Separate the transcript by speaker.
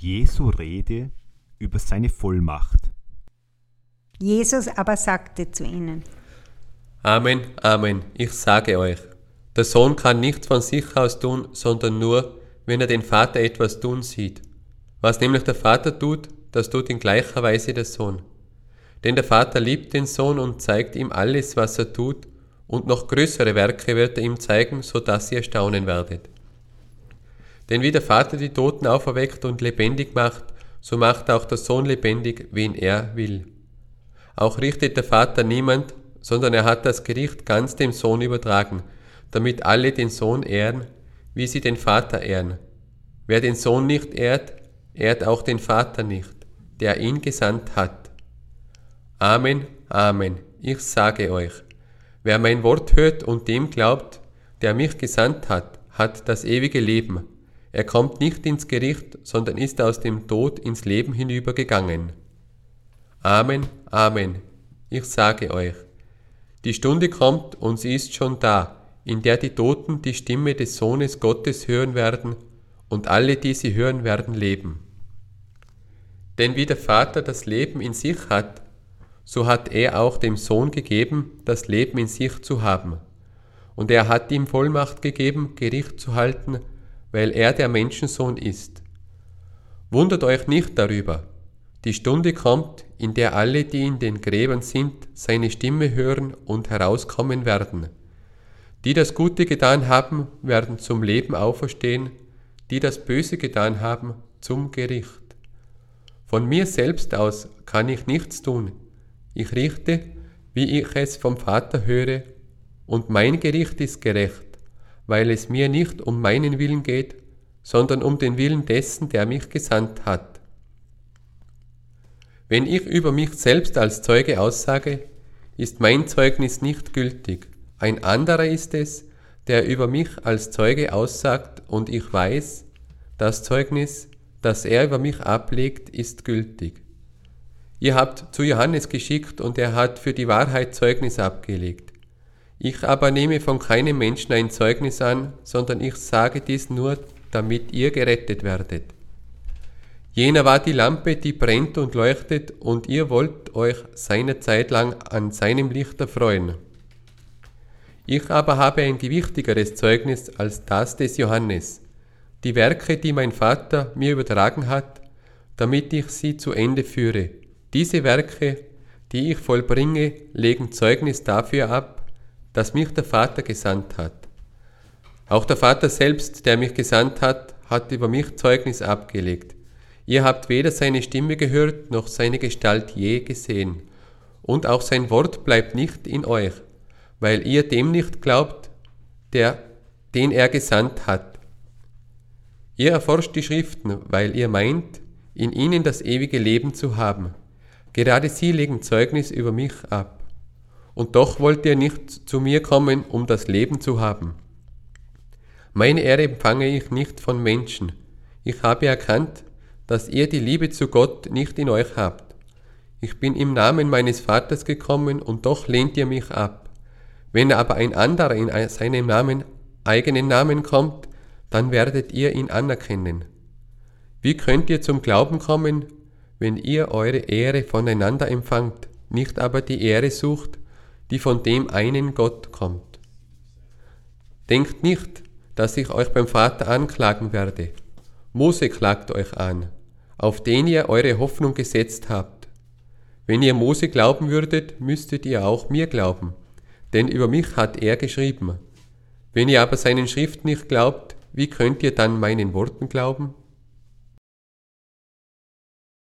Speaker 1: Jesu Rede über seine Vollmacht.
Speaker 2: Jesus aber sagte zu ihnen:
Speaker 3: Amen, Amen, ich sage euch, der Sohn kann nichts von sich aus tun, sondern nur, wenn er den Vater etwas tun sieht. Was nämlich der Vater tut, das tut in gleicher Weise der Sohn. Denn der Vater liebt den Sohn und zeigt ihm alles, was er tut, und noch größere Werke wird er ihm zeigen, so dass ihr staunen werdet. Denn wie der Vater die Toten auferweckt und lebendig macht, so macht auch der Sohn lebendig, wen er will. Auch richtet der Vater niemand, sondern er hat das Gericht ganz dem Sohn übertragen, damit alle den Sohn ehren, wie sie den Vater ehren. Wer den Sohn nicht ehrt, ehrt auch den Vater nicht, der ihn gesandt hat. Amen, Amen, ich sage euch, wer mein Wort hört und dem glaubt, der mich gesandt hat, hat das ewige Leben. Er kommt nicht ins Gericht, sondern ist aus dem Tod ins Leben hinübergegangen. Amen, Amen, ich sage euch, die Stunde kommt und sie ist schon da, in der die Toten die Stimme des Sohnes Gottes hören werden, und alle, die sie hören, werden leben. Denn wie der Vater das Leben in sich hat, so hat er auch dem Sohn gegeben, das Leben in sich zu haben. Und er hat ihm Vollmacht gegeben, Gericht zu halten, weil er der Menschensohn ist. Wundert euch nicht darüber. Die Stunde kommt, in der alle, die in den Gräbern sind, seine Stimme hören und herauskommen werden. Die das Gute getan haben, werden zum Leben auferstehen, die das Böse getan haben, zum Gericht. Von mir selbst aus kann ich nichts tun. Ich richte, wie ich es vom Vater höre, und mein Gericht ist gerecht, weil es mir nicht um meinen Willen geht, sondern um den Willen dessen, der mich gesandt hat. Wenn ich über mich selbst als Zeuge aussage, ist mein Zeugnis nicht gültig. Ein anderer ist es, der über mich als Zeuge aussagt, und ich weiß, das Zeugnis, das er über mich ablegt, ist gültig. Ihr habt zu Johannes geschickt, und er hat für die Wahrheit Zeugnis abgelegt. Ich aber nehme von keinem Menschen ein Zeugnis an, sondern ich sage dies nur, damit ihr gerettet werdet. Jener war die Lampe, die brennt und leuchtet, und ihr wollt euch seine Zeit lang an seinem Licht erfreuen. Ich aber habe ein gewichtigeres Zeugnis als das des Johannes, die Werke, die mein Vater mir übertragen hat, damit ich sie zu Ende führe. Diese Werke, die ich vollbringe, legen Zeugnis dafür ab, dass mich der Vater gesandt hat. Auch der Vater selbst, der mich gesandt hat, hat über mich Zeugnis abgelegt. Ihr habt weder seine Stimme gehört, noch seine Gestalt je gesehen. Und auch sein Wort bleibt nicht in euch, weil ihr dem nicht glaubt, den er gesandt hat. Ihr erforscht die Schriften, weil ihr meint, in ihnen das ewige Leben zu haben. Gerade sie legen Zeugnis über mich ab. Und doch wollt ihr nicht zu mir kommen, um das Leben zu haben. Meine Ehre empfange ich nicht von Menschen. Ich habe erkannt, dass ihr die Liebe zu Gott nicht in euch habt. Ich bin im Namen meines Vaters gekommen, und doch lehnt ihr mich ab. Wenn aber ein anderer in seinem eigenen Namen kommt, dann werdet ihr ihn anerkennen. Wie könnt ihr zum Glauben kommen, wenn ihr eure Ehre voneinander empfangt, nicht aber die Ehre sucht, die von dem einen Gott kommt? Denkt nicht, dass ich euch beim Vater anklagen werde. Mose klagt euch an, auf den ihr eure Hoffnung gesetzt habt. Wenn ihr Mose glauben würdet, müsstet ihr auch mir glauben, denn über mich hat er geschrieben. Wenn ihr aber seinen Schriften nicht glaubt, wie könnt ihr dann meinen Worten glauben?